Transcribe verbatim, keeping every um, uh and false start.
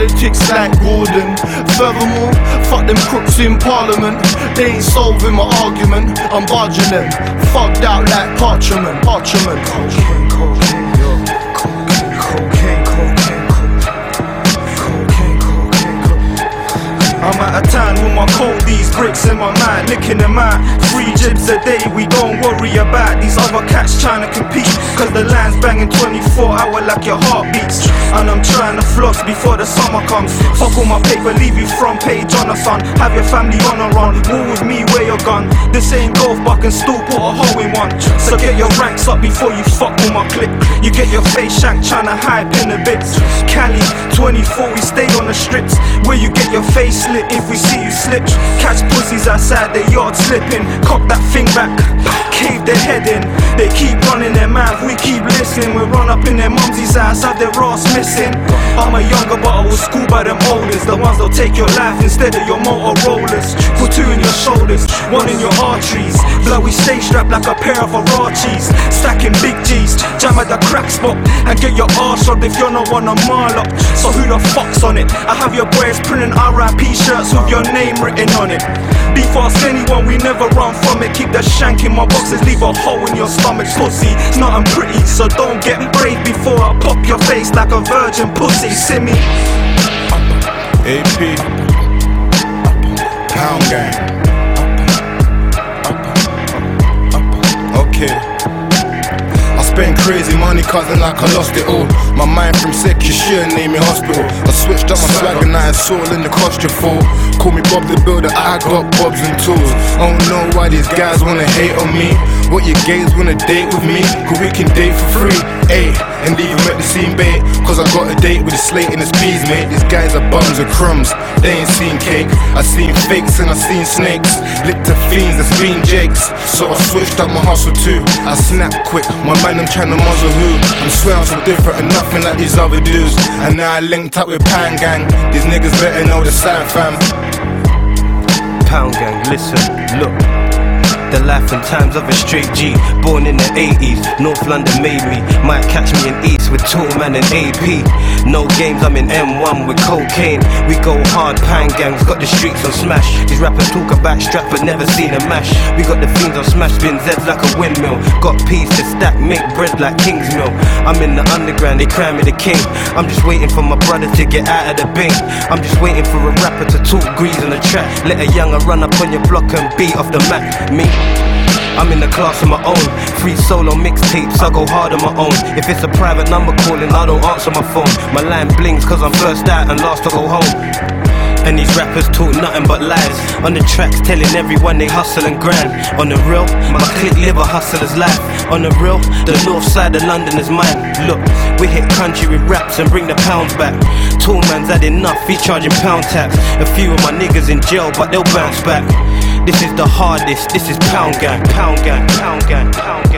politics like Gordon. Furthermore, fuck them crooks in Parliament. They ain't solving my argument, I'm barging them. Fucked out like parchment, parchment. Cocaine, cocaine, yo. Cocaine, cocaine, cocaine, cocaine, cocaine, cocaine. I'm out of town with my cold, these bricks in my mind, licking them out. Three jibs a day, we don't worry about these other cats trying to compete. Cause the line's banging twenty-four hour like your heartbeats. And I'm trying to floss before the summer comes. Fuck all my paper, leave you front page on the sun. Have your family on a run, war with me, where your gun. This ain't golf, but I can still put a hole in one. So get your ranks up before you fuck with my clique. You get your face shanked trying to hype in the bits. Cali, twenty-four, we stay on the strips. Where you get your face slit if we see you slip. Catch pussies outside the yard slipping. Cock that thing back, cave their head in. They keep running their mouth, we keep listening. We run up in their mumsy's house, have their ass missing. I'm a younger but I was schooled by them oldest. The ones that'll take your life instead of your Motorollas. Put two in your shoulders, one in your arteries. Blood, we stay strapped like a pair of Arachis. Stacking big G's, jam at the crack spot. And get your arse rubbed if you're not one of mile up. So who the fuck's on it? I have your boys printing R I P shirts with your name written on it. Be fast anyone, we never run from it. Keep the shank in my boxes, leave a hole in your stomach. Pussy, it's not I'm pretty, so don't get brave before I pop your face like a virgin pussy. See me? A P Pound Gang. Okay. I spent crazy money cousin like I lost it all. My mind from sick, you should name me hospital. I switched up my swag and I had soul in the cost you fall. Call me Bob the Builder, I got bobs and tools. I don't know why these guys wanna hate on me. What your gays wanna date with me? Cause we can date for free, ayy. And even at the scene bait, cause I got a date with a slate and his peas, mate. These guys are bums and crumbs, they ain't seen cake. I seen fakes and I seen snakes. Licked to fiends, that's been jakes. So I switched up my hustle too. I snap quick, my man I'm trying to muzzle who. I'm swear I'm so different and nothing like these other dudes. And now I linked up with Pound Gang. These niggas better know the side fam. Pound Gang, listen, look. The life and times of a straight G. Born in the eighties, North London made me. Might catch me in East with Toolman and A P. No games, I'm in M one with cocaine. We go hard, Pound Gangs, got the streets on smash. These rappers talk about strap but never seen a mash. We got the fiends on smash, spin Zeds like a windmill. Got peas to stack, make bread like Kingsmill. I'm in the underground, they cry me the king. I'm just waiting for my brother to get out of the bing. I'm just waiting for a rapper to talk grease on the track. Let a younger run up on your block and beat off the mat. Me, I'm in the class of my own. Free solo mixtapes, I go hard on my own. If it's a private number calling, I don't answer my phone. My line blinks cause I'm first out and last to go home. And these rappers talk nothing but lies. On the tracks telling everyone they hustle and grind. On the real, my clique live a hustler's life. On the real, the north side of London is mine. Look, we hit country with raps and bring the pounds back. Toolman's had enough, he's charging pound tax. A few of my niggas in jail but they'll bounce back. This is the hardest, this is Pound Gang, Pound Gang, Pound Gang, Pound Gang.